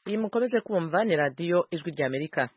iyi mukomeje kumva ni radiyo ijwi ry'Amerika.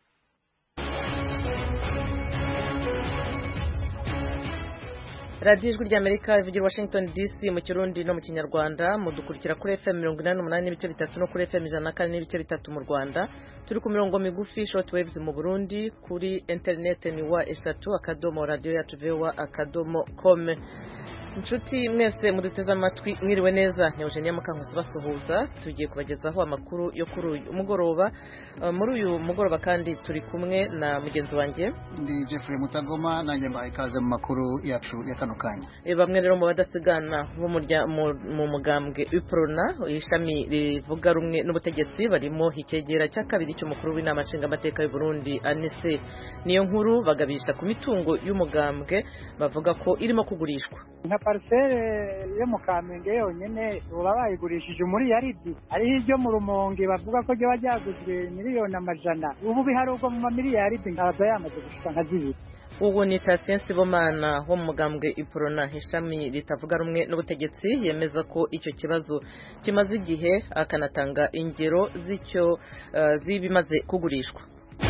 radiyo ijwi ry'Amerika ivugira Washington DC mu Kirundi no mu Kinyarwanda. Mudukurikira kuri FM 88 n'ibice bitatu no kuri FM 104 n'ibice bitatu mu Rwanda. Turi ku mirongo migufi short waves mu Burundi. Kuri internet ni wa eshatu akadomo radio yacu voa.com. Inshuti mwese muduteze amatwi mwiriwe neza, ni Eugenia Mukankusi basuhuza. Tugiye kubagezaho amakuru yo kuri uyu mugoroba. Muri uyu mugoroba kandi turi kumwe na mugenzi wanjye ndi Jeffrey Mutagoma, nanjye mbaye ikaze mu makuru yacu ya kano kanya. Bamwe rero mu badasigana mu mugambwe UPRONA, ishami rivuga rumwe n'ubutegetsi, barimo ikegera cya kabiri cy'umukuru w'inama nshingamateka y'u Burundi Anise niyo nkuru, bagabisha ku mitungo y'umugambwe bavuga ko irimo kugurishwa. Nka parcelle yo mu Kamenge yonyene baba bayigurishije muri yaridi, ariho iryo mu Rumonge bavuga ko ryo bajyaguzwe miliyoni amajana, ubu biharurwa mu mamiliyaridi nkaza yamaze gushika nka zibiri. Ubu ni Tatien Sibomana wo mu mugambwe UPRONA, ishami ritavuga rumwe n'ubutegetsi, yemeza ko icyo kibazo kimaze igihe, akanatanga ingero z'icyo zibimaze kugurishwa.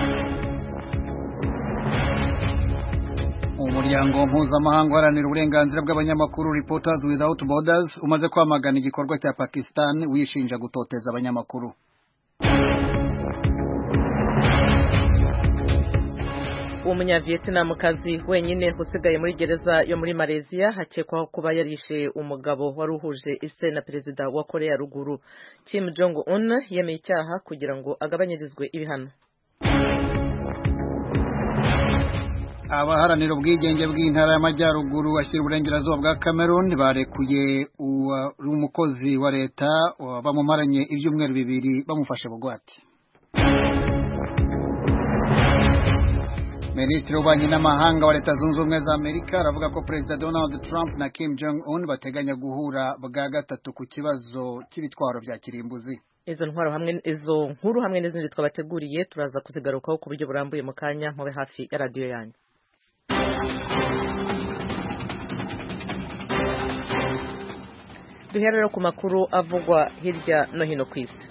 Umuryango mpuzamahanga uharanira uburenganzira bw'abanyamakuru Reporters Without Borders umaze kwamagana igikorwa cya Pakistan wishinja gutoteza abanyamakuru. Umunyavietnamukazi wenyine usigaye muri gereza yo muri Malaysia hakekwaho kuba yarishe umugabo wari uhuje ise na perezida wa Korea ya Ruguru. Kim Jong-un yemeye icyaha kugira ngo agabanyirizwe ibihano. Abaharanira ubwigenge bw'intara y'Amajyaruguru ashyira uburengerazuba bwa Cameroon barekuye umukozi wa leta bamumaranye ibyumweru bibiri bamufashe bugwate. Minisitiri w'ububanyi n'amahanga wa Leta Zunze Ubumwe za Amerika aravuga ko Perezida Donald Trump na Kim Jong-un bateganya guhura bwa gatatu ku kibazo cy'ibitwaro bya kirimbuzi. Izo nkuru hamwe n'izindi twabateguriye turaza kuzigarukaho ku buryo burambuye mu kanya, mube hafi ya radio yanyu. Duherero ku makuru avugwa hirya no hino ku isi.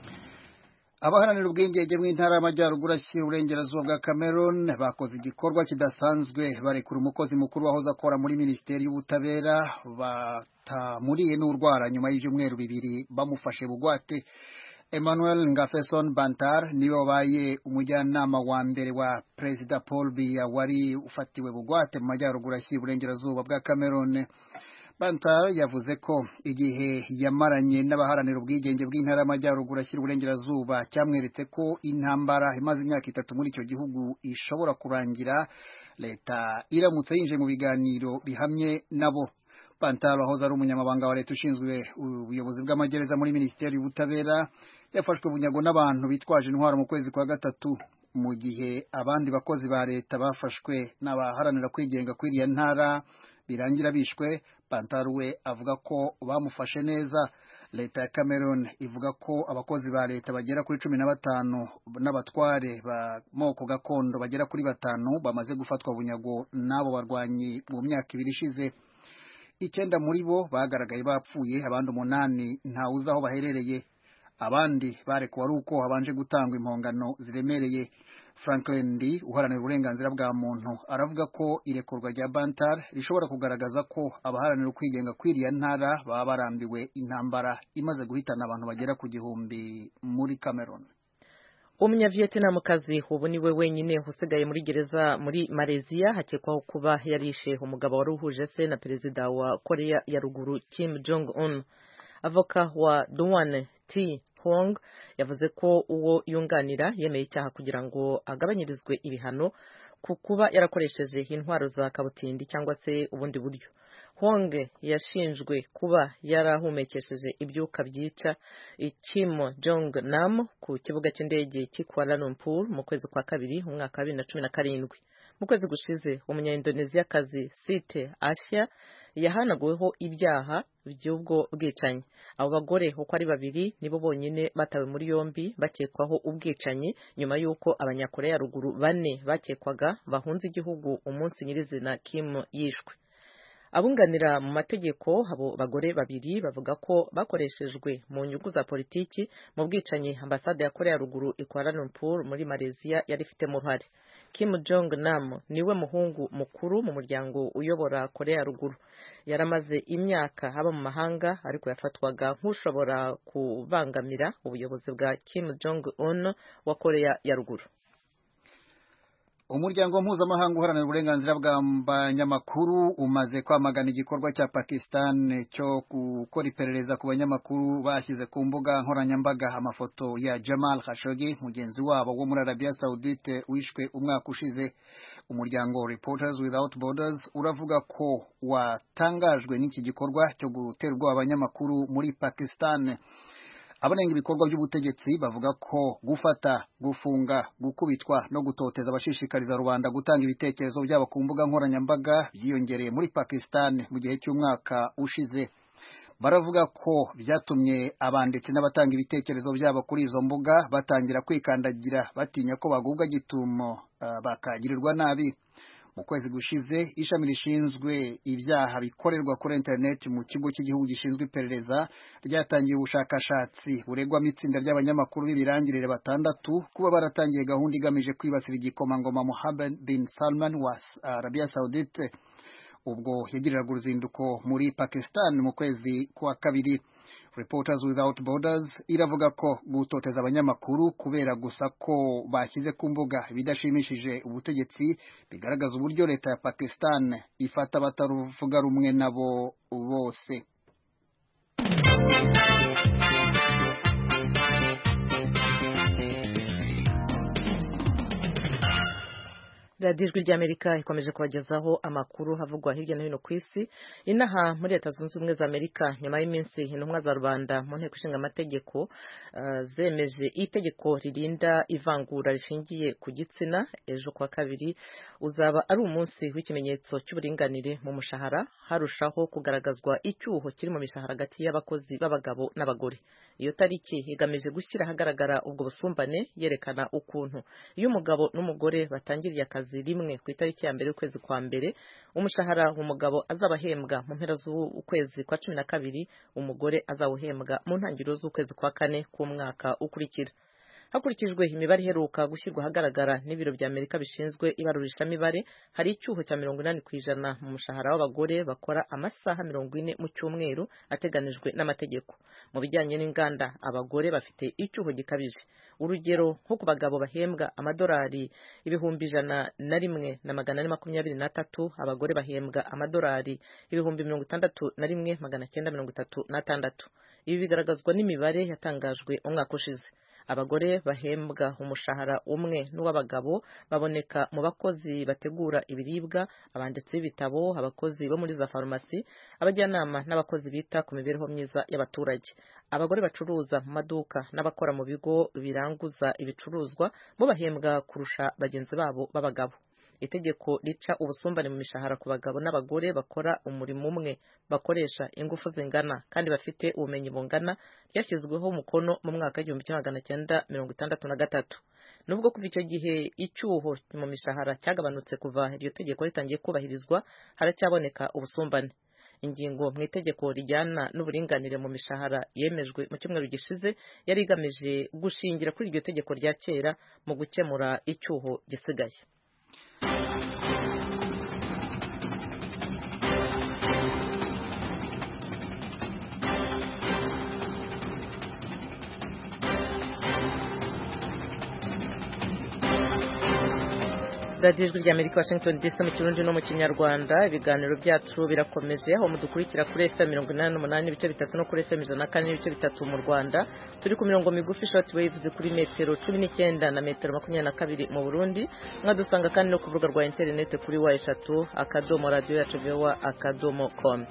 Abaharanira ubwigenge bw'intara y'Amajyaruguru ashyira uburengerazuba bwa Cameroon bakoze igikorwa kidasanzwe, barekura umukozi mukuru wahoze akora muri Minisiteri y'Ubutabera batamuriye n'urwara nyuma y'ibyumweru bibiri bamufashe bugwate. Emmanuel Ngafeson Bantar niwe wabaye umujyanama wa mbere wa Perezida Paul Biya wari ufatiwe bugwate mu Majyaruguru ashyira uburengerazuba bwa Cameroon. Bantar yavuze ko igihe yamaranye n'abaharanira ubwigenge bw'intara y'Amajyaruguru ashyira uburengerazuba cyamweretse ko intambara imaze imyaka 3 muri icyo gihugu ishobora kurangira leta iramutse yinje mu biganiro bihamye nabo. Bantar wahoze ari umunyamabanga wa leta ushinzwe ubuyobozi bw'amagereza muri Minisiteri y'Ubutabera yafashwe bunyago n'abantu bitwaje intwaro mu kwezi kwa gatatu, mu gihe abandi bakozi ba leta bafashwe n'abaharanira kwigenga kw'iriya ntara birangira bishwe. Bantar we avuga ko bamufashe neza. Leta ya Cameroon ivuga ko abakozi ba leta bagera kuri 15 n'abatware ba moko gakondo bagera kuri 5 bamaze gufatwa bunyago n'abo barwanyi mu myaka 2 ishize. 9 muri bo bagaragaye bapfuye, abandi 8 nta uzi aho baherereye. Abandi barekuwe ari uko habanje gutangwa impongano ziremereye. Franklin Ndi uharanira uburenganzira bwa muntu aravuga ko irekurwa rya Bantar rishobora kugaragaza ko abaharanira ukwigenga kw'iriya ntara baba barambiwe intambara imaze guhitana abantu bagera ku 1000 muri Cameroon. Umunyavietnamukazi ubu niwe wenyine usigaye muri gereza muri Malaysia hakekwaho kuba yarishe umugabo wari uhuje se na perezida wa Korea ya Ruguru Kim Jong-un. Avoka wa Duane T Hong yavuze ko uwo yunganira yemeye icyaha kugira ngo agabanyirizwe ibihano ku kuba yarakoresheje intwaro za kabutindi cyangwa se ubundi buryo. Hong yashinjwe kuba yarahumekesheje ibyuka byica Kim Jong Nam ku kibuga cy'indege cy'i Kuala Lumpur mu kwezi kwa kabiri mu mwaka wa 2017. Mu kwezi gushize umunya-Indonesiakazi Siti Asia yahanaguweho ibyaha by'ubwo bwicanyi. Abo bagore uko ari 2 nibo bonyine batawe muri yombi bakekwaho ubwicanyi nyuma y'uko abanyakoreya ya Ruguru 4 bakekwaga bahunze igihugu umunsi nyirizina Kim yishwe. abunganira mu mategeko abo bagore babiri bavuga ko bakoreshejwe mu nyungu za politiki mu bwicanyi ambasade ya Korea ya ruguru i Kuala Lumpur muri Malaysia yari ifitemo uruhare. Kim Jong Nam niwe muhungu mukuru mu muryango uyobora Korea ya ruguru. Yaramaze imyaka haba mu mahanga ariko yafatwaga nk'ushobora kubangamira ubuyobozi bwa Kim Jong Un wa Korea ya ruguru. Umuryango mpuzamahanga uharanira uburenganzira bw'abanyamakuru umaze kwamagana igikorwa cya Pakistan cyo gukora iperereza ku banyamakuru bashyize ku mbuga nkoranyambaga amafoto ya Jamal Khashoggi, mugenzi wabo wo muri Arabia Saudite wishwe umwaka ushize. Umuryango Reporters Without Borders uravuga ko watangajwe n'iki gikorwa cyo guterwa abanyamakuru muri Pakistan. Abanenga ibikorwa by'ubutegetsi bavuga ko gufata, gufunga, gukubitwa no gutoteza abashishikariza rubanda gutanga ibitekerezo byabo ku mbuga nkoranyambaga byiyongereye muri Pakistan mu gihe cy'umwaka ushize. Baravuga ko byatumye abanditsi n'abatanga ibitekerezo byabo kuri izo mbuga batangira kwikandagira batinya ko bagubwa gitumo bakagirirwa nabi. Mu kwezi gushize ishami rishinzwe ibyaha bikorerwa kuri internet mu kigo cy'igihugu gishinzwe iperereza ryatangiye ubushakashatsi buregwamo itsinda ry'abanyamakuru b'ibirangirire 6 kuba baratangiye gahunda igamije kwibasira igikomangoma Mohammed bin Salman wa Arabia Saudite ubwo yagiriraga uruzinduko muri Pakistan mu kwezi kwa kabiri. Reporters Without Borders iravuga ko gutoteza abanyamakuru kubera gusa ko bashyize ku mbuga bidashimishije ubutegetsi bigaragaza uburyo leta ya Pakistan ifata bataruvuga rumwe nabo bose. Radio Ijwi ry'Amerika ikomeje kubagezaho amakuru havugwa hirya no hino ku isi. Inaha muri Leta Zunze Ubumwe za Amerika nyuma y'iminsi intumwa za rubanda mu nteko ishinga amategeko zemeje itegeko ririnda ivangura rishingiye ku gitsina. Ejo kwa kabiri uzaba ari umunsi w'ikimenyetso cy'uburinganire mu mushahara, harushaho kugaragazwa icyuho kiri mu mishahara hagati y'abakozi b'abagabo n'abagore. Iyo tariki igamije gushyira ahagaragara ubwo busumbane, yerekana ukuntu iyo umugabo n'umugore batangiriye akazi rimwe ku itariki ya mbere y'ukwezi kwa mbere, umushahara umugabo azabahembwa mu mpera z'ukwezi kwa 12, umugore azawuhembwa mu ntangiriro z'ukwezi kwa 4 k'umwaka ukurikira. Hakurikijwe imibare iheruka gushyirwa ahagaragara n'ibiro bya Amerika bishinzwe ibarurishamibare, hari icyuho cya 80% mu mushahara w'abagore bakora amasaha 40 mu cyumweru ateganijwe n'amategeko. Mu bijyanye n'inganda, abagore bafite icyuho gikabije. Urugero nko ku bagabo bahembwa amadolari 1,123, abagore bahembwa amadolari 61,936. Ibi bigaragazwa n'imibare yatangajwe umwaka ushize. Abagore bahembwa umushahara umwe n'uw'abagabo baboneka mu bakozi bategura ibiribwa, abanditsi b'ibitabo, abakozi bo muri za farumasi, abajyanama n'abakozi bita ku mibereho myiza y'abaturage. Abagore bacuruza mu maduka n'abakora mu bigo biranguza ibicuruzwa bo bahembwa kurusha bagenzi babo b'abagabo. Itegeko rica ubusumbane mu mishahara ku bagabo n'abagore bakora umurimo umwe, bakoresha ingufu zingana kandi bafite ubumenyi bungana, ryashyizweho umukono mu mwaka w'1963. Nubwo kuva icyo gihe icyuho mu mishahara cyagabanutse kuva iryo tegeko ritangiye kubahirizwa, haracyaboneka ubusumbane. Ingingo mu itegeko rijyana n'uburinganire mu mishahara yemejwe mu cyumweru gishize yari igamije gushingira kuri iryo tegeko rya kera mu gukemura icyuho gisigaye. Radio Ijwi ry'Amerika, Washington DC, mu Kirundi no mu Kinyarwanda. Ibiganiro byacu birakomeje, aho mudukurikira kuri FM 88.3 no kuri FM 104.3 mu Rwanda. Turi ku mirongo migufi short waves kuri metero 19 na metero 22 mu Burundi. Mwadusanga kandi no ku rubuga rwa internet kuri wa3.radio.com.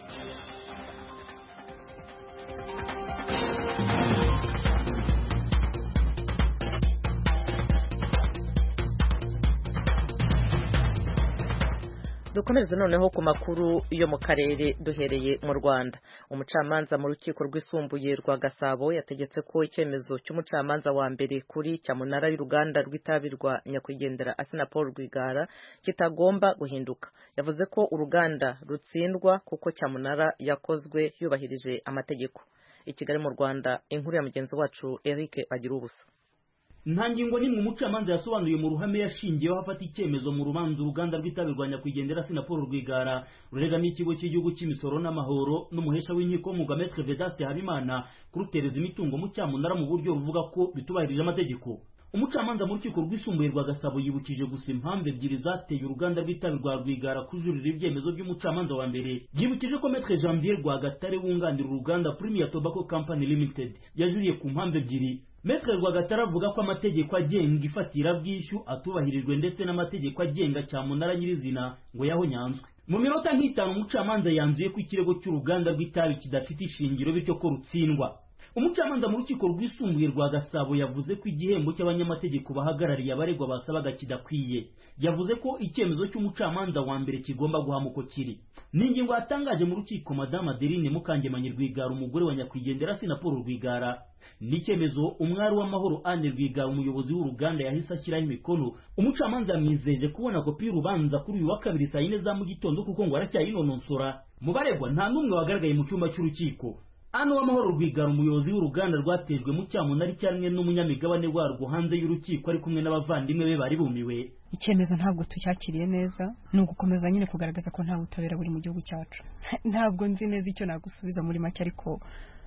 dukomereze noneho ku makuru yo mu karere duhereye mu Rwanda. Umucamanza mu rukiko rwisumbuye rwa Gasabo yategetse ko icyemezo cy'umucamanza wa mbere kuri cyamunara y'uruganda rw'itabi rwa nyakwigendera Assinapol Rwigara kitagomba guhinduka. Yavuze ko uruganda rutsindwa kuko cyamunara yakozwe yubahirije amategeko. I Kigali mu Rwanda, inkuru ya mugenzi wacu Eric Bagirubusa. Nta ngingo nimwe umucamanza yasobanuye mu ruhame yashingiyeho afata icyemezo mu rubanza uruganda rw'itabi rwa nyakwigendera Assinapol Rwigara rurega n'ikigo cy'igihugu cy'imisoro n'amahoro n'umuhesha w'inkiko Mugametre Vedaste Habimana kurutereza imitungo mu cyamunara mu buryo ruvuga ko bitubahirije amategeko. Umucamanza mu rukiko rwisumbuye rwa Gasabo yibukije gusa impamvu ebyiri zateye uruganda rw'itabi rwa Rwigara kujurira ibyemezo by'umucamanza wa mbere. Yibukije ko Maître Janvier Rwagatare wunganira uruganda Premier Tobacco Company Limited yajuriye ku mpamvu ebyiri. Maître Rwagatare avuga ko amategeko agenga ifatira bwishyu atubahirijwe ndetse n'amategeko agenga cyamunara nyirizina ngo yahonyanzwe. Mu minota nk'itanu umucamanza yanzuye ko ikirego cy'uruganda rw'itabi kidafite ishingiro bityo ko rutsindwa. Umucamanza mu rukiko rwisumbuye rwa Gasabo yavuze ko igihembo cy'abanyamategeko bahagarariye abaregwa basabaga kidakwiye. Yavuze ko icyemezo cy'umucamanza wa mbere kigomba guhamuko kiri. Ni ingingo yatangaje mu rukiko Madame Adeline Mukangemanyi Rwigara umugore wa nyakwigendera Assinapol Rwigara. Ni icyemezo umwari w'amahoro Anne Rwigara umuyobozi w'uruganda yahise ashyiraho imikono. Umucamanza yamwizeje kubona kopi y'urubanza kuri uyu wa kabiri saa 4 za mu gitondo kuko ngo aracyayinononsora. Mu baregwa nta n'umwe wagaragaye mu cyumba cy'urukiko. Anne w'amahoro Rwigara umuyobozi w'uruganda rwatejwe mu cyamunara icyarimwe n'umunyamigabane warwo hanze y'urukiko ari kumwe n'abavandimwe be bari bumiwe. Icyemezo ntabwo tucyakiriye neza, ni ugukomeza nyine kugaragaza ko nta butabera buri mu gihugu cyacu. Ntabwo nzi neza icyo nagusubiza muri make, ariko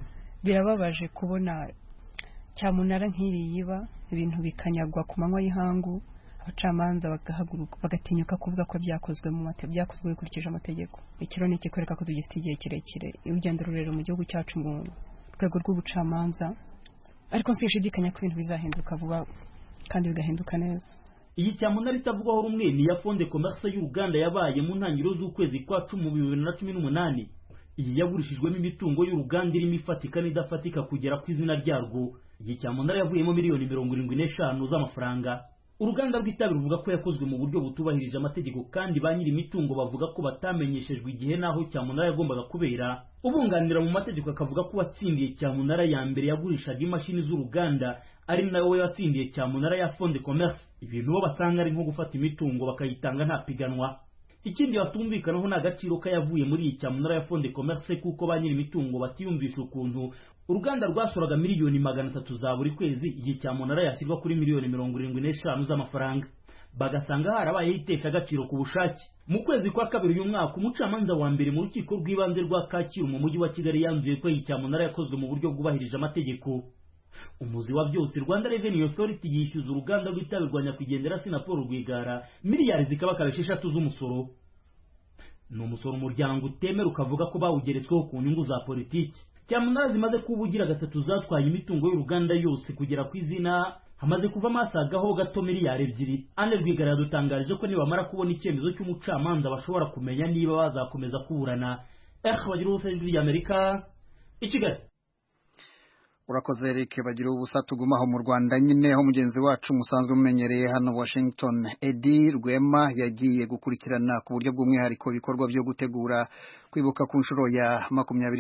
birababaje kubona cyamunara nk'iri yiba ibintu bikanyagwa ku manywa y'ihangu, abacamanza bagahaguruka bagatinyuka kuvuga ko byakozwe byakozwe bikurikije amategeko. Ikiro ni ikikwereka ko tugifite igihe kirekire urugendo rurerure mu gihugu cyacu mu rwego rw'ubucamanza, ariko sinshidikanya ko ibintu bizahinduka vuba kandi bigahinduka neza. Iyi cyamunara itavugwaho rumwe ni ya Fond de Commerce y'uruganda yabaye mu ntangiriro z'ukwezi kwa 2018. Iyi yagurishijwemo imitungo y'uruganda irimo ifatika n'idafatika kugera ku izina ryarwo. Iyi cyamunara yavuyemo miliyoni 75 z'amafaranga. Uruganda rw'itabi ruvuga ko yakozwe mu buryo butubahirije amategeko kandi ba nyiri imitungo bavuga ko batamenyeshejwe igihe naho cyamunara yagombaga kubera. Ubunganira mu mategeko akavuga ko watsindiye cyamunara ya mbere yagurishaga imashini z'uruganda ari nawe watsindiye cyamunara ya Fond de Commerce. Ibintu bo basanga ari nko gufata imitungo bakayitanga nta piganwa. Ikindi batumvikanaho n'agaciro kayavuye muri iyi cyamunara ya Fond de Commerce kuko ba nyiri imitungo batiyumvisha ukuntu uruganda rwasoraga miliyoni 300 za buri kwezi, iyi cyamunara yashyirwa kuri miliyoni 75 z'amafaranga. Bagasanga harabaye itesha agaciro ku bushake. Mu kwezi kwa kabiri uyu mwaka umucamanza wa mbere mu rukiko rw'ibanze rwa Kacyiru mu mujyi wa Kigali yanzuye ko iyi cyamunara yakozwe mu buryo bwubahirije amategeko. Umuzi wa byose, Rwanda Revenue Authority yishyuza uruganda rw'itabi rwa nyakwigendera Assinapol Rwigara miliyari zikabakaba 6 z'umusoro. Ni umusoro umuryango utemera ukavuga ko bawugeretsweho ku nyungu za politiki. Cyamunara zimaze kubugira gatatu zatwaye imitungo y'uruganda yose kugera ku izina hamaze kuva masagaho gato miliyari 2. Anne Rwigara yadutangarije ko nibamara kubona icyemezo cy'umucamanza bashobora kumenya niba bazakomeza kuburana. Bagira ubusajwi y'Amerika i Kigali. Urakoze Eric Bagira ubusa. Tugumaho mu Rwanda nyine aho mugenzi wacu musanzwe mumenyereye hano Washington Eddie Rwema yagiye gukurikirana ku buryo bw'umwihariko ibikorwa byo gutegura kwibuka ku nshuro ya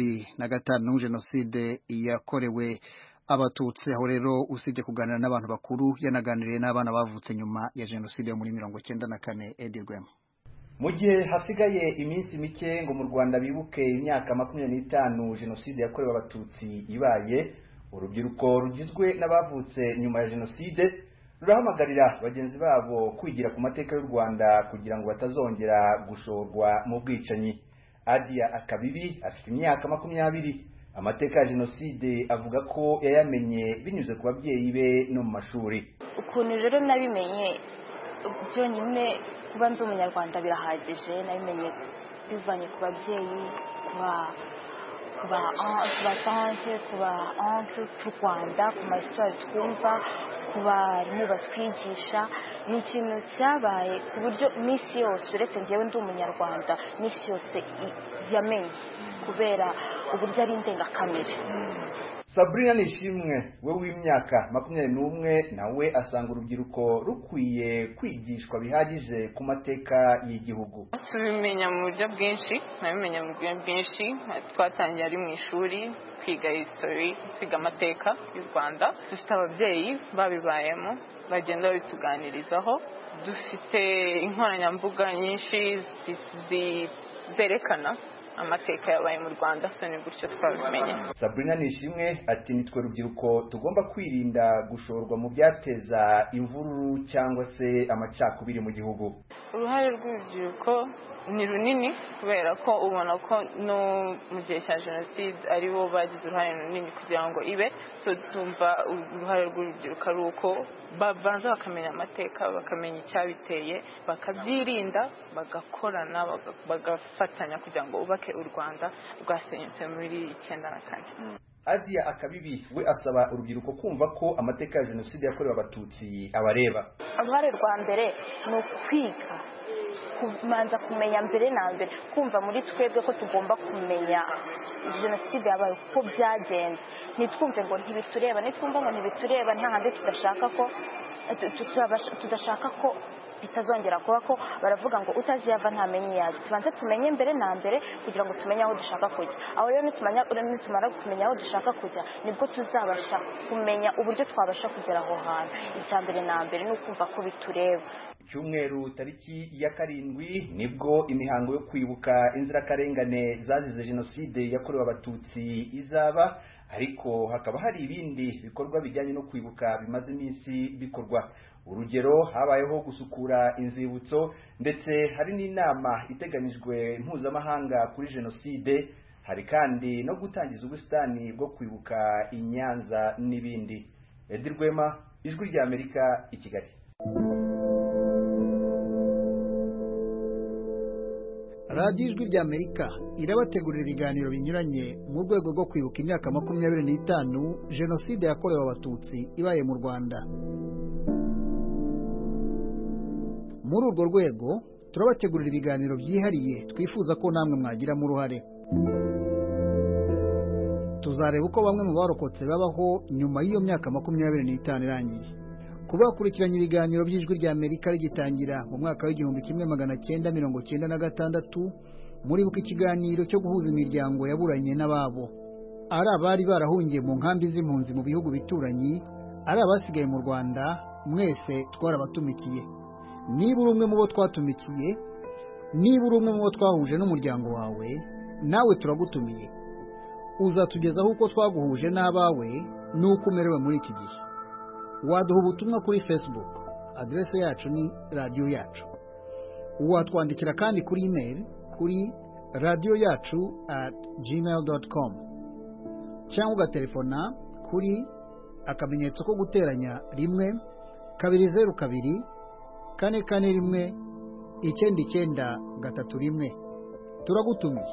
25 Jenoside yakorewe Abatutsi. Aho rero usibye kuganira n'abantu bakuru yanaganiriye n'abana bavutse nyuma ya Jenoside muri 1994. Eddie Rwema: mu gihe hasigaye iminsi mike ngo mu Rwanda bibuke imyaka 25 Jenoside yakorewe Abatutsi ibaye, urubyiruko rugizwe n'abavutse nyuma ya Jenoside rurahamagarira bagenzi babo kwigira ku mateka y'u Rwanda kugira ngo batazongera gushorwa mu bwicanyi. Adia Akabibi afite imyaka 20. Amateka ya Jenoside avuga ko yayamenye binyuze ku babyeyi be no mu mashuri. Ukuntu rero nabimenye byonyine kuba ndi umunyarwanda birahagije. Nabimenye bivanye ku babyeyi, kuba tante, kuba oncle ku Rwanda, ku masitwari twumva, kuba barimu batwigisha. Ni ikintu cyabaye ku buryo misi yose uretse njyewe ndi umunyarwanda misi yose yamenye kubera uburyo ari indengakamere. Sabrina Nishimwe we w'imyaka 21 nawe asanga urubyiruko rukwiye kwigishwa bihagije ku mateka y'igihugu. Tubimenya mu buryo bwinshi, nabimenya mu buryo bwinshi, twatangiye ari mu ishuri kwiga history, kwiga amateka y'u Rwanda. Dufite ababyeyi babibayemo bagenda babituganirizaho, dufite inkoranyambuga nyinshi zerekana amateka yabaye mu Rwanda, so ni gutyo twabimenye. Sabrina Nishimwe ati nitwe rubyiruko tugomba kwirinda gushorwa mu byateza imvururu cyangwa se amacakubiri mu gihugu. Uruhare rw'urubyiruko ni runini kubera ko ubona ko no mu gihe cya jenoside ari bo bagize uruhare runini kugira ngo ibe, so tumva uruhare rw'urubyiruko ari uko babanza bakamenya amateka, bakamenya icyabiteye, bakabyirinda, bagakorana, bagafatanya kugira ngo ubake u Rwanda rwasenyutse muri 1994. Adia Akabibi we asaba urubyiruko kumva ko amateka ya jenoside yakorewe abatutsi abareba. Uruhare rwa mbere ni ukwiga, kumanza kumenya mbere na mbere, kumva muri twebwe ko tugomba kumenya jenoside yabaye uko byagenze. Nitwumve ngo ntibitureba, nitwumva ngo ntibitureba nta handi tudashaka ko bitazongera kuba, ko baravuga ngo utazi yava ntamenye yazi. Tubanze tumenye mbere na mbere kugira ngo tumenye aho dushaka kujya. Aho rero nitumara kumenya aho dushaka kujya nibwo tuzabasha kumenya uburyo twabasha kugera aho hantu. Icya mbere na mbere ni ukumva ko bitureba. Cyumweru tariki ya 7 nibwo imihango yo kwibuka inzirakarengane zazize jenoside yakorewe abatutsi izaba, ariko hakaba hari ibindi bikorwa bijyanye no kwibuka bimaze iminsi bikorwa. Urugero, habayeho gusukura inzibutso ndetse hari n'inama iteganijwe mpuzamahanga kuri jenoside. Hari kandi no gutangiza ubusitani bwo kwibuka i Nyanza n'ibindi. Edi Rwema, Ijwi rya Amerika, i Kigali. Radio Ijwi rya Amerika irabategurira ibiganiro binyuranye mu rwego rwo kwibuka imyaka 25 jenoside yakorewe abatutsi ibaye mu Rwanda. Muri urwo rwego turabategurira ibiganiro byihariye twifuza ko namwe mwagiramo uruhare. Tuzareba uko bamwe mu barokotse babaho nyuma y'iyo myaka 25 irangiye. Kubakurikiranya ibiganiro by'Ijwi rya Amerika rigitangira mu mwaka w'1996 muri buka ikiganiro cyo guhuza imiryango yaburanye n'ababo. Ari abari barahungiye mu nkambi z'impunzi mu bihugu bituranyi, ari abasigaye mu Rwanda, mwese twarabatumikiye. Niba uri umwe mu bo twatumikiye, niba uri umwe mu bo twahuje n'umuryango wawe, nawe turagutumiye. Uzatugezaho uko twaguhuje n'abawe n'uko umerewe muri iki gihe. Waduha ubutumwa kuri Facebook, adresse yacu ni radio yacu. Watwandikira kandi kuri email kuri radioyacu@gmail.com, cyangwa ugaterefona kuri akamenyetso ko guteranya 1 202 441 9931. Turagutumiye.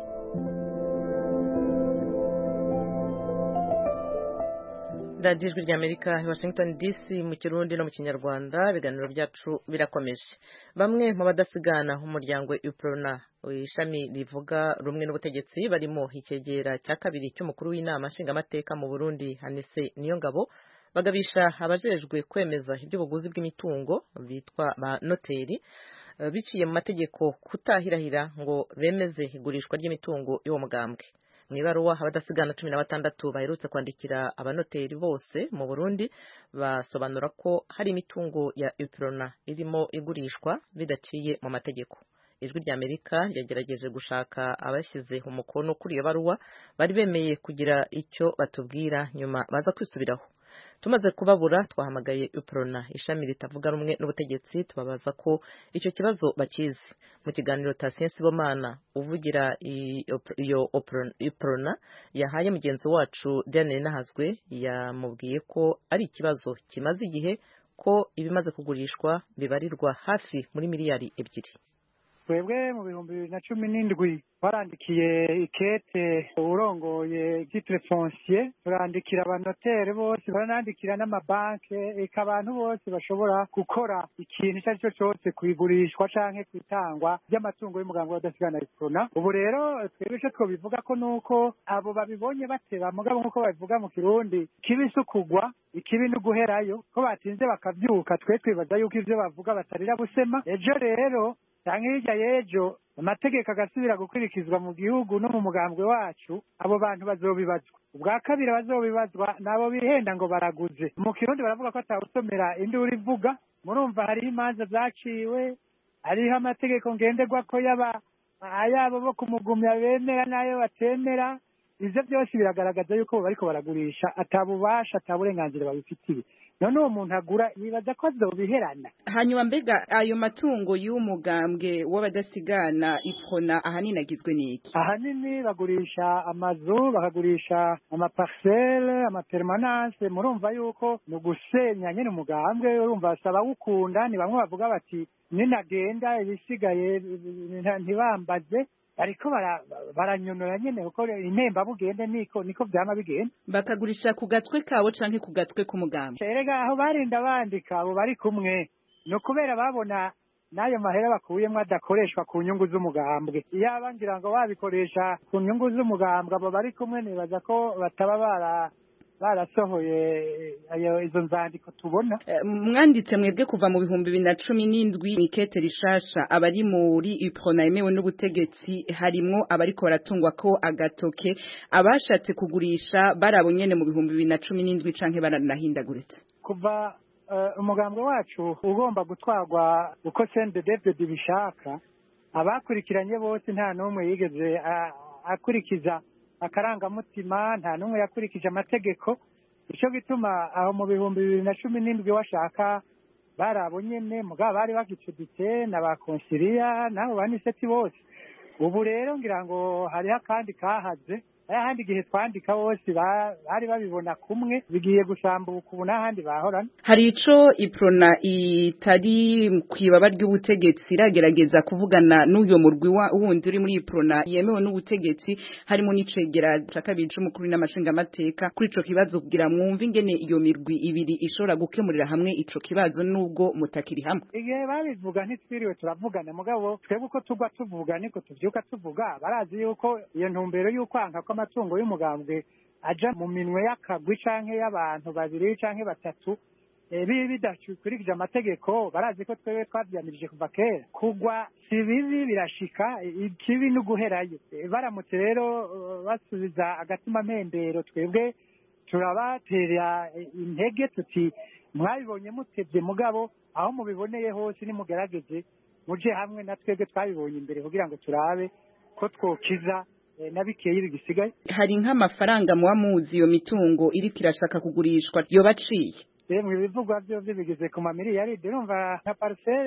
Radio Ijwi rya Amerika, Washington DC, mu Kirundi no mu Kinyarwanda. Ibiganiro byacu birakomeje. Bamwe mu badasigana umuryango UPRONA, ishami rivuga rumwe n'ubutegetsi, barimo ikegera cya kabiri cy'umukuru w'inama nshingamateka mu Burundi Hanise Niyongabo, bagabisha abajejwe kwemeza iby'ubuguzi bw'imitungo bitwa ba noteri biciye mu mategeko kutahirahira ngo bemeze igurishwa ry'imitungo y'uwo mugambwe. Mwibaruwa abadasigana 16 baherutse kwandikira abanoteri bose mu Burundi basobanura ko hari imitungo ya UPRONA irimo igurishwa bidaciye mu mategeko. Ijwi rya Amerika yagerageje gushaka abashyize umukono kuri iyo baruwa bari bemeye kugira icyo batubwira, nyuma baza kwisubiraho. Tumaze kubabura twahamagaye UPRONA, ishami ritavuga rumwe n'ubutegetsi, tubabaza ko icyo kibazo bakizi. Mu kiganiro Tasiensi Sibomana uvugira iyo UPRONA yahaye mugenzi wacu Daniel Nahazwe, yamubwiye ko ari ikibazo kimaze igihe, ko ibimaze kugurishwa bibarirwa hafi muri miliyari 2. twebwe mu 2017 barandikiye ikete urongoye titre foncier, turandikira abanotere bose, baranandikira n'amabanke, eka abantu bose bashobora gukora ikintu icyo ari cyo cyose kwigurishwa canke kwitangwa by'amatungo y'umugambi w'abadasigana Iprona. Ubu rero twebwe icyo twobivuga ko nuko abo babibonye bateba mugabo nk'uko babivuga mu Kirundi kibisukugwa ikibi no guherayo, ko batinze bakavyuka, twe twibaza yuko ivyo bavuga batarira busema. Ejo rero canke hirya y'ejo amategeko agasubira gukurikizwa mu gihugu no mu mugambwe wacu, abo bantu bazobibazwa. Ubwa kabiri bazobibazwa nabo bihenda ngo baraguze. Mu Kirundi baravuga ko atawusomera induru ivuga. Murumva hariho imanza zaciwe, hariho amategeko ngenderwako ayabo bo kumugumya bemera n'ayo batemera. Ivyo byose biragaragaza yuko bariko baragurisha atabubasha ataburenganzira babifitiye. None uwo muntu agura yibaza ko azobiherana. Hanyuma mbega ayo matungo y'umugambwe w'abadasigana Iprona ahanini agizwe n'iki? Ahanini bagurisha amazu, bakagurisha amaparcelle, amapermanence. Murumva yuko no gusenya nyene umugambwe, urumva basaba gukunda. Ni bamwe bavuga bati ninagenda ibisigaye ntibambaze, ariko baranyonora nyene uko intemba bugende niko byama bigenda. Bakagurisha ku gatwe kabo canke ku gatwe k'umugambwe? Erega aho barinda bandika abo bari kumwe no kubera babona nayo mahera bakuyemwe adakoreshwa ku nyungu z'umugambwe. Iyaba ngira ngo wabikoresha ku nyungu z'umugambwe abo bari kumwe nibaza ko bataba barasohoye izo nzandiko tubona. Mwanditse mwebwe kuva mu 2017 mikete rishasha abari muri Iprona yemewe n'ubutegetsi harimwo abariko baratungwa ko agatoke, abashatse kugurisha barabo nyene mu 2017 canke baranahindaguritse. Kuva umugambwe wacu ugomba gutwarwa uko CNDD-FDD bishaka, abakurikiranye bose nta numwe yigeze akurikiza akarangamutima, nta numwe yakurikije amategeko. Ico gituma aho mu 2017 washaka barabo nyene mugabo bari bagicuditse n'abakonsiliya naho baniseti bose. Ubu rero ngira ngo hariho kandi kahaze, ahandi igihe twandika bose bari babibona kumwe, bigiye gusambuka ubu n'ahandi bahorana. Hari ico Iprona itari kwibaba ry'ubutegetsi iragerageza kuvugana n'uyo murwi wundi uri muri Iprona yemewe n'ubutegetsi, harimo n'icegera cakabiri c'umukuru n'amashinga amateka kuri ico kibazo kugira mwumve ingene iyo mirwi ibiri ishobora gukemurira hamwe ico kibazo nubwo mutakiri hamwe. Igihe babivuga ntitwiriwe turavugana mugabo twebwe uko tugwa tuvuga niko tuvyuka tuvuga. Barazi yuko iyo ntumbero y'ukwanka ko amatungo y'umugambwe aja mu minwe y'akagwi canke y'abantu babiri canke batatu bidakurikije amategeko. Barazi ko twebwe twavyamirije kuva kera. Kugwa si bibi birashika, ikibi no guherayo. Baramutse rero basubiza agatima mpembero, twebwe turabatera intege tuti mwabibonye mutevye mugabo aho mubiboneye hose nimugerageze muje hamwe na twebwe twabibonye imbere kugira ngo turabe ko twokiza nabikeye bigisigaye. Hari nk'amafaranga muba muzi iyo mitungo iriko irashaka kugurishwa yo baciye? Mu bivugwa byo bigeze ku mamiliyaridi. Urumva nka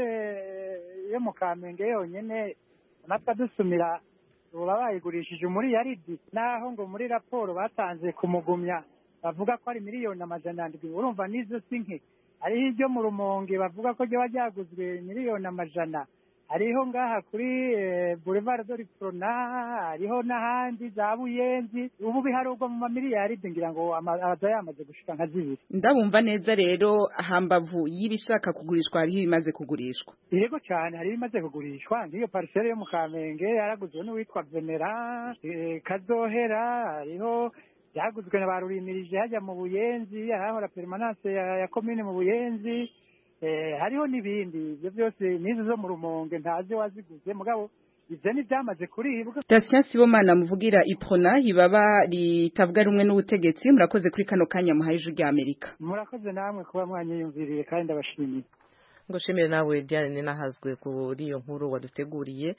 parcelle yo mu Kamenge yonyene natwe dusumira uba bayigurishije umuriyaridi, naho ngo muri raporo batanze kumugumya bavuga ko ari miliyoni 700. Urumva nizo sinke. Hariho iryo mu Rumonge bavuga ko ryo ryaguzwe miliyoni 100. Hariho ngaha kuri Boulevard de l'Iprona, hariho n'ahandi za Buyenzi. Ubu biharugwa mu mamiliyaridi ngira ngo abaza yamaze gushika nka 2. Ndabumva neza rero hambavu y'ibishaka kugurishwa hariho ibimaze kugurishwa. Yego cyane hari ibimaze kugurishwa. Ngiyo parcelle yo mu Kamenge yaraguzwe n'uwitwa Venera Kazohera, hariho yaguzwe na barurimirije hajya mu Buyenzi, ahahora permanence ya commune mu Buyenzi. Hariho n'ibindi ibyo byose nizo zo mu Rumonge ntazi waziguze mugabo ivyo ni byamaze kuribwa. Dasien Sibomana muvugira Iprona ibaba ritavuga rumwe n'ubutegetsi, murakoze kuri kano kanya muhaye ijwi rya Amerika. Murakoze namwe kuba mwanyiyumviriye kandi ndabashimiye. Ngoshimire nawe Diane nahazwe kuri iyo nkuru waduteguriye.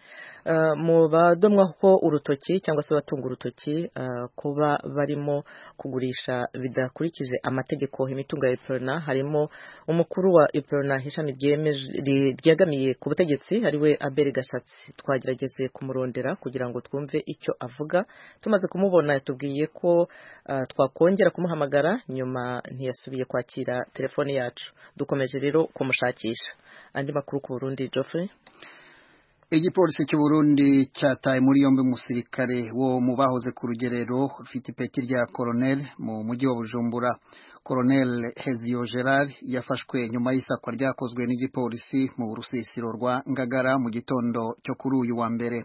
Mu badomwa ko urutoki cyangwa se batunga urutoki kuba barimo kugurisha bidakurikije amategeko imitungo ya Iprona, harimo umukuru wa Iprona ishami ryegamiye ku butegetsi ariwe Abel Gashatsi. Twagerageje kumurondera kugira ngo twumve icyo avuga. Tumaze kumubona yatubwiye ko twakongera kumuhamagara, nyuma ntiyasubiye kwakira telefone yacu. Dukomeje rero kumushakisha. Andi makuru ku Burundi, Geoffrey? Igipolisi cy'u Burundi cyataye muri yombi umusirikare wo mu bahoze ku rugerero ufite ipeti rya colonel mu mujyi wa Bujumbura. Colonel Hezio Gerard yafashwe nyuma y'isakwa ryakozwe n'igipolisi mu rusisiro rwa Ngagara mu gitondo cyo kuri uyu wa mbere.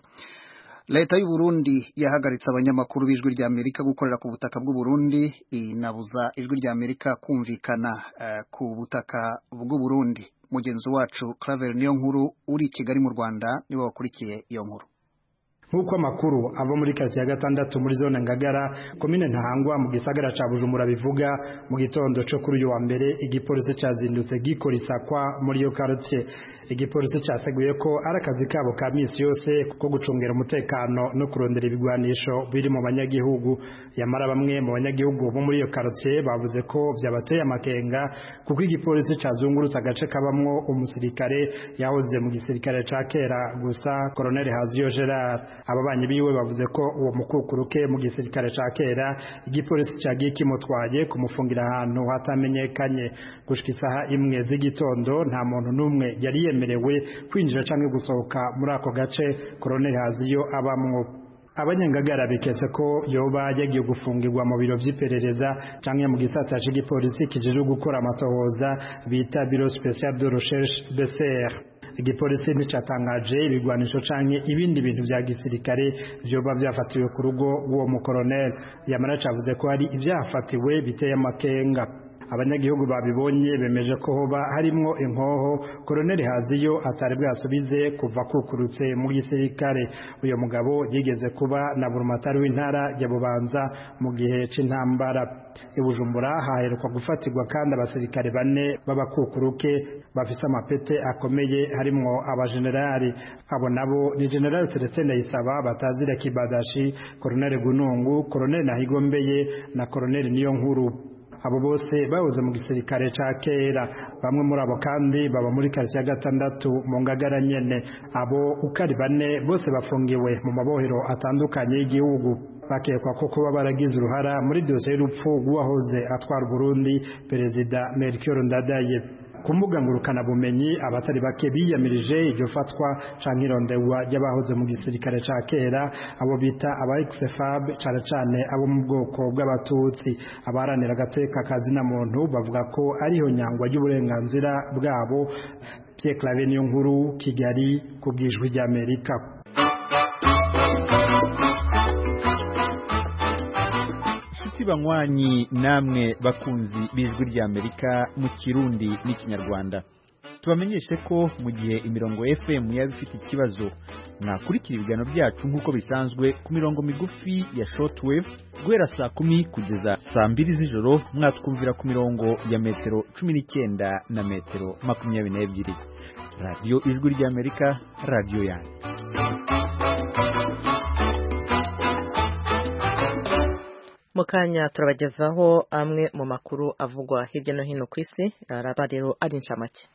Leta y'u Burundi yahagaritse abanyamakuru b'ijwi rya Amerika gukorera ku butaka bw'u Burundi, inabuza ijwi rya Amerika kumvikana ku butaka bw'u Burundi. Mugenzi wacu Claver Niyonkuru uri Kigali mu Rwanda niwe wakurikiye iyo nkuru. Nkuko amakuru ava muri kati ya gatandatu muri zone Ngagara komine Ntahangwa mu gisagara ca Bujumbura bivuga, mu gitondo cyo kuri uyu wa mbere igipolisi cyazindutse gikora isakwa muri iyo quartier. Igipolisi cyaseguye ko ari akazi kabo ka misi yose ko gucungera umutekano no kurondera ibigwanisho biri mu banyagihugu. Yamara bamwe mu banyagihugu bo muri iyo quartier bavuze ko byabateye amakenga kuko igipolisi cyazungurutse agace kabamwo umusirikare yahoze mu gisirikare ca kera gusa, Colonel Hazio Gerard. Ababanyi biwe bavuze ko uwo mukukuruke mu gisirikare ca kera igipolisi cyagiye kimutwaye kumufungira ahantu hatamenyekanye. Gushika isaha imwe z'igitondo nta muntu n'umwe yari yemerewe kwinjira canke gusohoka muri ako gace Colonel Hazio abamwo. Abanyangagara biketse ko yoba yagiye gufungirwa mu biro vy'iperereza canke mu gisata c'igipolisi kijejwe gukora amatohoza bita Bureau Special de Recherche BCR. Igipolisi nticatangaje ibigwanisho canke ibindi bintu vya gisirikare vyoba vyafatiwe ku rugo rw'uwo mukolonel. Yamara cavuze ko hari ivyafatiwe biteye amakenga. Abanyagihugu babibonye bemeje ko hoba harimwo inkoho Colonel Hazio atari bwasubize kuva kukurutse mu gisirikare. Uyo mugabo yigeze kuba na burumatari w'intara ya Bubanza mu gihe c'intambara. I Bujumbura haheruka gufatirwa kandi abasirikare 4 b'abakukuruke bafise amapete akomeye harimwo abagenerali. Abo nabo ni General Celestin Ndayisaba batazira Kibadashi, Colonel Gunungu, Colonel Nahigombeye na Colonel Niyonkuru. Abo bose bahoze mu gisirikare ca kera. Bamwe muri abo kandi baba muri quartier ya gatandatu mu Ngagara nyene. Abo ukari 4 bose bafungiwe mu mabohero atandukanye y'igihugu, bakekwa ko kuba baragize uruhara muri dosiye y'urupfu rw'uwahoze atwara Burundi Perezida Melchior Ndadaye. Ku mbuga ngurukana bumenyi abatari bake biyamirije iryo fatwa canke ironderwa ry'abahoze mu gisirikare ca kera, abo bita aba ex-FAB cane abo mu bwoko bw'abatutsi. Abaranira agateka kazina muntu bavuga ko ariho nyangwa y'uburenganzira bwabo. Pierre Claver Niyonkuru, Kigali, ku bw'ijwi ry'Amerika. Banywanyi namwe bakunzi b'ijwi rya Amerika mu Kirundi n'Ikinyarwanda, tubamenyeshe ko mu gihe imirongo FM yaba ifite ikibazo mwakurikira ibiganiro byacu nk'uko bisanzwe ku mirongo migufi ya shortwave guhera saa 10 kugeza saa 2 z'ijoro. Mwatwumvira ku mirongo ya metero 19 na metero 22. Radio Ijwi rya Amerika, radio yanyu. Mukanya turabagezaho amwe mu makuru avugwa hirya no hino ku isi, araba rero ari incamake.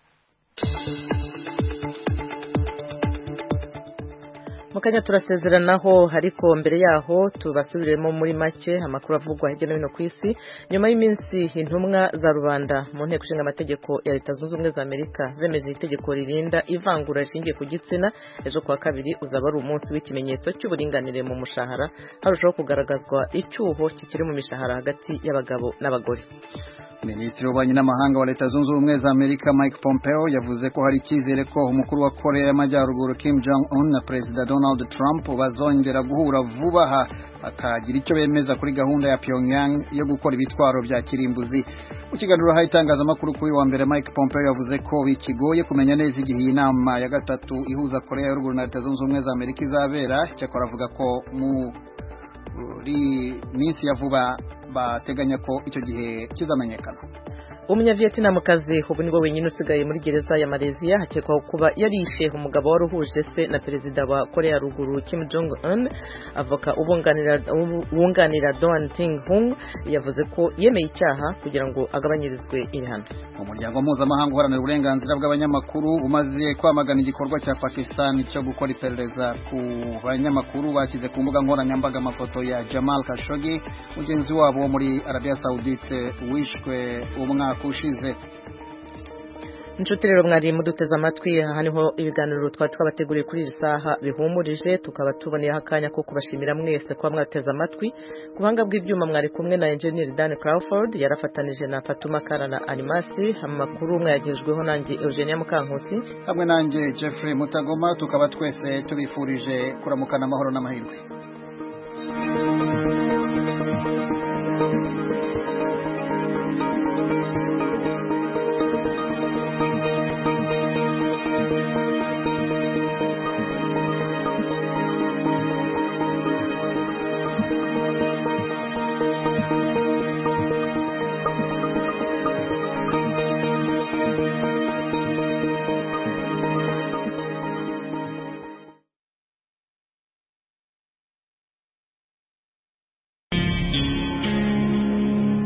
Mukanya turasezeranaho, ariko mbere yaho tubasubiremo muri make amakuru avugwa hirya no hino ku isi. Nyuma y'iminsi intumwa za rubanda mu nteko ishinga amategeko ya Leta Zunze Ubumwe za Amerika zemeje itegeko ririnda ivangura rishingiye ku gitsina, ejo kuwa kabiri uzaba ari umunsi w'ikimenyetso cy'uburinganire mu mushahara, harushaho kugaragazwa icyuho kikiri mu mishahara hagati y'abagabo n'abagore. Minisitiri w'ububanyi n'amahanga wa Leta Zunze Ubumwe za Amerika Mike Pompeo yavuze ko hari icyizere ko umukuru wa Korea y'Amajyaruguru Kim Jong-un na Perezida Donald Trump bazongera guhura vuba aha akagira icyo bemeza kuri gahunda ya Pyongyang yo gukora ibitwaro bya kirimbuzi. Mu kiganiro ha itangazamakuru kuri wa mbere, Mike Pompeo yavuze ko bikigoye kumenya neza igihe inama ya gatatu ihuza Korea y'Uruguru na Leta Zunze Ubumwe za Amerika izabera. Cyakora avuga ko muri minsi ya vuba bateganya ko icyo gihe kizamenyekana. Umunyavietnamukazi ubu nibwo wenyine usigaye muri gereza ya Malaysia hakekwaho kuba yarishe umugabo wari uhuje se na perezida wa Korea ya Ruguru Kim Jong Un. Avoka wunganira Doan Ting Hung yavuze ko yemeye icyaha kugira ngo agabanyirizwe ibihano. Umuryango mpuzamahanga uharanira uburenganzira bw'abanyamakuru umaze kwamagana igikorwa cya Pakistan cyo gukora iperereza ku banyamakuru bashyize ku mbuga nkoranyambaga amafoto ya Jamal Khashoggi, mugenzi wabo wo muri Arabia Saudite wishwe umwaka ushize. inshuti rero mwari muduteze amatwi aha niho ibiganiro twabateguriye kuri iri saha bihumurije tukaba tuboneyeho akanya ko kubashimira mwese kuba mwateze amatwi ku buhanga bw'ibyuma mwari kumwe na engineer Dan Crawford yarafatanije na Fatuma Kara na Animasi amakuru mwagejweho nanjye Eugenia Mukankusi hamwe nanjye Jeffrey Mutagoma tukaba twese tubifurije kuramukana amahoro n'amahirwe